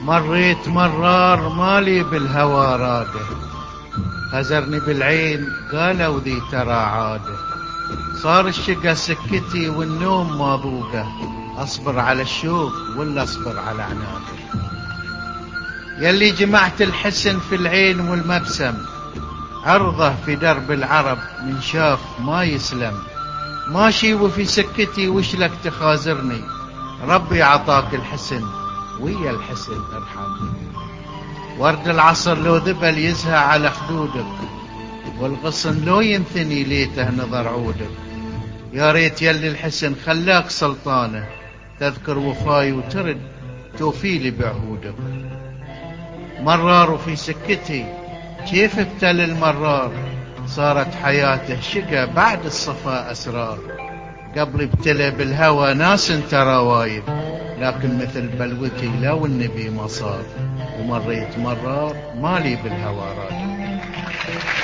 مريت مرار مالي بالهوى راده، هزرني بالعين قالوا ذي ترى عاده. صار الشقا سكتي والنوم ما ذوقه، اصبر على الشوق ولا اصبر على عناده. يلي جمعت الحسن في العين والمبسم، عرضه في درب العرب من شاف ما يسلم. ماشي وفي سكتي وشلك تخازرني، ربي عطاك الحسن ويا الحسن ارحم. ورد العصر لو ذبل يزهى على خدودك، والغصن لو ينثني ليته نظر عودك. يا ريت يلي الحسن خلاك سلطانه، تذكر وفاي وترد توفيلي بعهودك. مرار وفي سكتي كيف ابتل المرار، صارت حياته شقا بعد الصفا أسرار. قبل ابتلى بالهوى ناس ترى وايد، لكن مثل بلوتي لو النبي ما صار. ومريت مرار مالي بالهوى راجع.